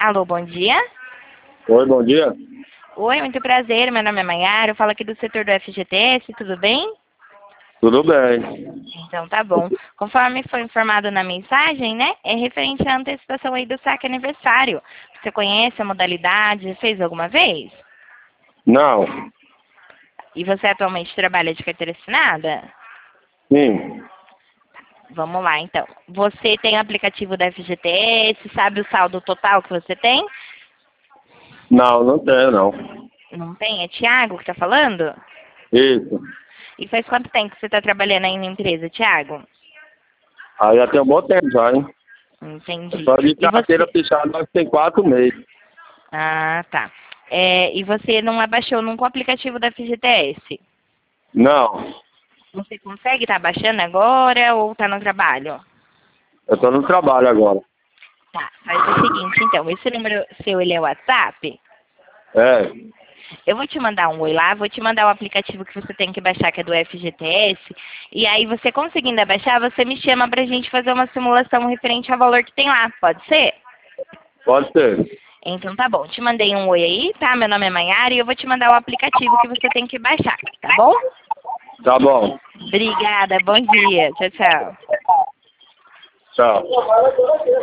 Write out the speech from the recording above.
Alô, bom dia. Oi, bom dia. Oi, muito prazer. Meu nome é Maiara. Eu falo aqui do setor do FGTS. Tudo bem? Tudo bem? Então tá bom. Conforme foi informado na mensagem, né? É referente à antecipação aí do saque aniversário. Você conhece a modalidade? Fez alguma vez? Não. E você atualmente trabalha de carteira assinada? Sim. Vamos lá, então. Você tem aplicativo da FGTS? Sabe o saldo total que você tem? Não, não tenho, não. Não tem? É Thiago que tá falando? Isso. E faz quanto tempo que você está trabalhando aí na empresa, Thiago? Aí já tem um bom tempo já, hein? Entendi. Só de E carteira você? fechada nós tem 4 meses. Ah, tá. E você não abaixou nunca o aplicativo da FGTS? Não. Você consegue estar baixando agora ou está no trabalho? Eu tô no trabalho agora. Tá, faz o seguinte, então. Esse número seu, ele é o WhatsApp? É. Eu vou te mandar um oi lá, vou te mandar o aplicativo que você tem que baixar, que é do FGTS. E aí, você conseguindo baixar, você me chama pra gente fazer uma simulação referente ao valor que tem lá. Pode ser? Pode ser. Então tá bom, te mandei um oi aí, tá? Meu nome é Maiara e eu vou te mandar o aplicativo que você tem que baixar, tá bom? Tá bom. Obrigada, bom dia. Tchau, tchau. Tchau.